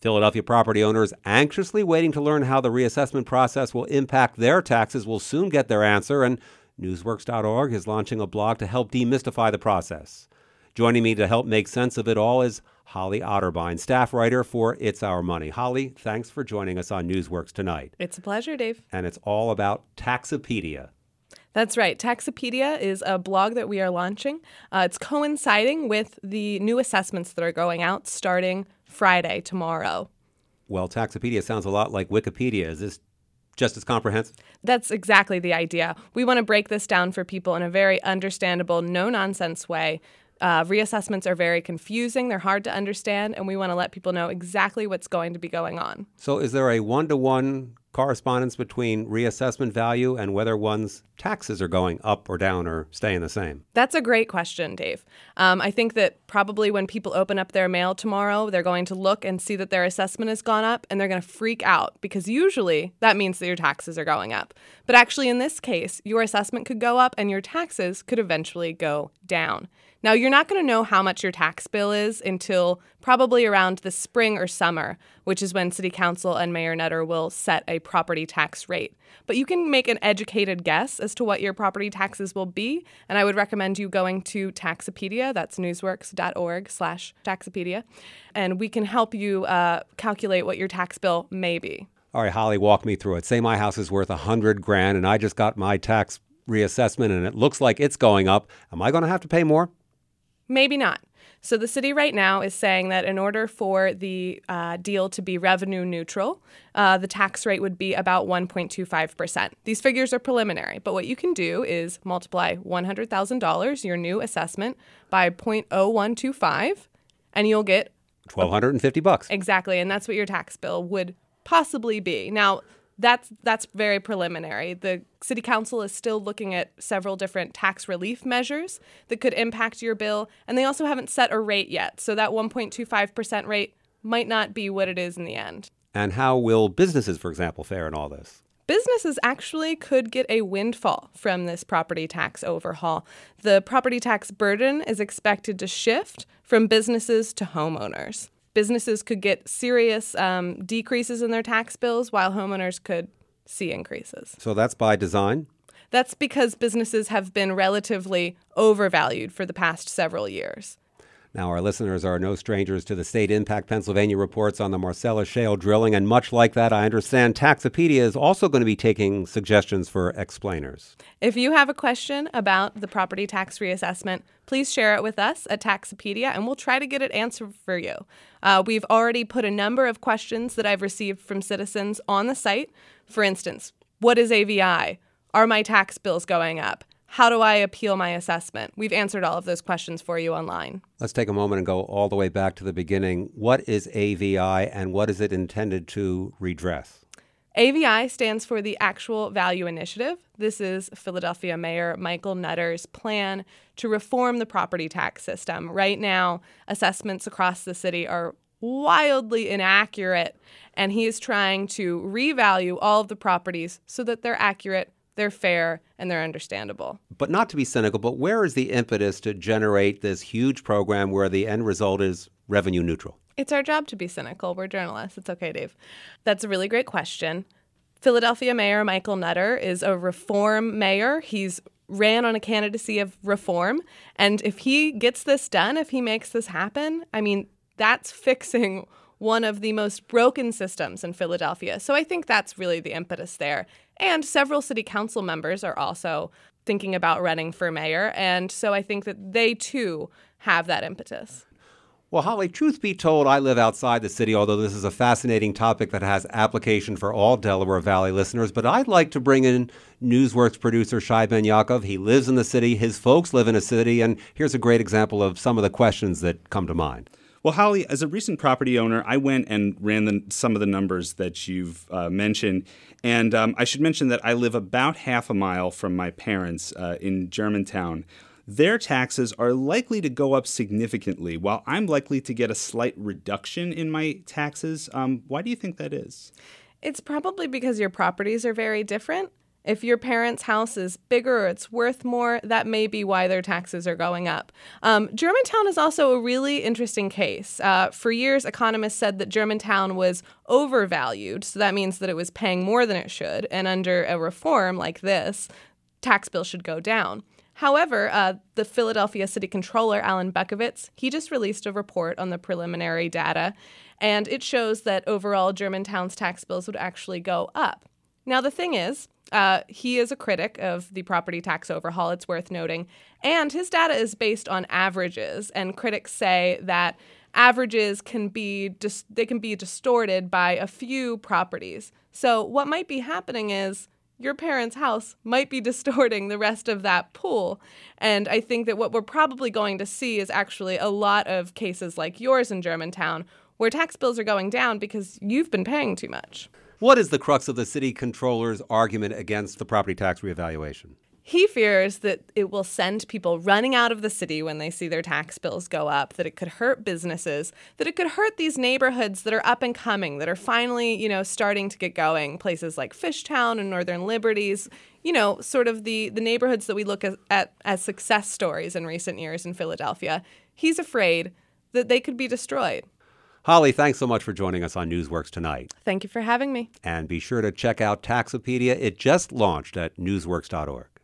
Philadelphia property owners anxiously waiting to learn how the reassessment process will impact their taxes will soon get their answer, and Newsworks.org is launching a blog to help demystify the process. Joining me to help make sense of it all is Holly Otterbein, staff writer for It's Our Money. Holly, thanks for joining us on Newsworks tonight. It's a pleasure, Dave. And it's all about Taxopedia. That's right. Taxopedia is a blog that we are launching. It's coinciding with the new assessments that are going out starting Friday, tomorrow. Well, Taxopedia sounds a lot like Wikipedia. Is this just as comprehensive? That's exactly the idea. We want to break this down for people in a very understandable, no-nonsense way. Reassessments are very confusing. They're hard to understand, and we want to let people know exactly what's going to be going on. So is there a one-to-one correspondence between reassessment value and whether one's taxes are going up or down or staying the same? That's a great question, Dave. I think that probably when people open up their mail tomorrow, they're going to look and see that their assessment has gone up, and they're going to freak out because usually that means that your taxes are going up. But actually, in this case, your assessment could go up and your taxes could eventually go down. Now, you're not going to know how much your tax bill is until probably around the spring or summer, which is when City Council and Mayor Nutter will set a property tax rate. But you can make an educated guess as to what your property taxes will be, and I would recommend you going to Taxopedia, that's newsworks.org/Taxopedia, and we can help you calculate what your tax bill may be. All right, Holly, walk me through it. Say my house is worth $100,000 and I just got my tax reassessment and it looks like it's going up. Am I going to have to pay more? Maybe not. So the city right now is saying that in order for the deal to be revenue neutral, the tax rate would be about 1.25%. These figures are preliminary, but what you can do is multiply $100,000, your new assessment, by 0.0125, and you'll get $1,250. Exactly, and that's what your tax bill would possibly be. Now, that's very preliminary. The City Council is still looking at several different tax relief measures that could impact your bill, and they also haven't set a rate yet. So that 1.25% rate might not be what it is in the end. And how will businesses, for example, fare in all this? Businesses actually could get a windfall from this property tax overhaul. The property tax burden is expected to shift from businesses to homeowners. Businesses could get serious decreases in their tax bills while homeowners could see increases. So that's by design? That's because businesses have been relatively overvalued for the past several years. Now, our listeners are no strangers to the State Impact Pennsylvania reports on the Marcellus Shale drilling, and much like that, I understand Taxopedia is also going to be taking suggestions for explainers. If you have a question about the property tax reassessment, please share it with us at Taxopedia, and we'll try to get it answered for you. We've already put a number of questions that I've received from citizens on the site. For instance, what is AVI? Are my tax bills going up? How do I appeal my assessment? We've answered all of those questions for you online. Let's take a moment and go all the way back to the beginning. What is AVI and what is it intended to redress? AVI stands for the Actual Value Initiative. This is Philadelphia Mayor Michael Nutter's plan to reform the property tax system. Right now, assessments across the city are wildly inaccurate, and he is trying to revalue all of the properties so that they're accurate, they're fair, and they're understandable. But not to be cynical, but where is the impetus to generate this huge program where the end result is revenue neutral? It's our job to be cynical. We're journalists. It's okay, Dave. That's a really great question. Philadelphia Mayor Michael Nutter is a reform mayor. He's ran on a candidacy of reform. And if he gets this done, if he makes this happen, I mean, that's fixing one of the most broken systems in Philadelphia. So I think that's really the impetus there. And several city council members are also thinking about running for mayor. And so I think that they, too, have that impetus. Well, Holly, truth be told, I live outside the city, although this is a fascinating topic that has application for all Delaware Valley listeners. But I'd like to bring in Newsworks producer Shai Ben Yaakov. He lives in the city. His folks live in a city. And here's a great example of some of the questions that come to mind. Well, Holly, as a recent property owner, I went and ran some of the numbers that you've mentioned. And I should mention that I live about half a mile from my parents in Germantown. Their taxes are likely to go up significantly, while I'm likely to get a slight reduction in my taxes. Why do you think that is? It's probably because your properties are very different. If your parents' house is bigger or it's worth more, that may be why their taxes are going up. Germantown is also a really interesting case. For years, economists said that Germantown was overvalued, so that means that it was paying more than it should, and under a reform like this, tax bills should go down. However, the Philadelphia City Controller, Alan Bekovitz, he just released a report on the preliminary data, and it shows that overall Germantown's tax bills would actually go up. Now, the thing is, he is a critic of the property tax overhaul, it's worth noting, and his data is based on averages, and critics say that averages can be distorted by a few properties. So what might be happening is your parents' house might be distorting the rest of that pool. And I think that what we're probably going to see is actually a lot of cases like yours in Germantown, where tax bills are going down because you've been paying too much. What is the crux of the city controller's argument against the property tax reevaluation? He fears that it will send people running out of the city when they see their tax bills go up, that it could hurt businesses, that it could hurt these neighborhoods that are up and coming, that are finally, starting to get going. Places like Fishtown and Northern Liberties, sort of the neighborhoods that we look at as success stories in recent years in Philadelphia. He's afraid that they could be destroyed. Holly, thanks so much for joining us on Newsworks tonight. Thank you for having me. And be sure to check out Taxopedia. It just launched at newsworks.org.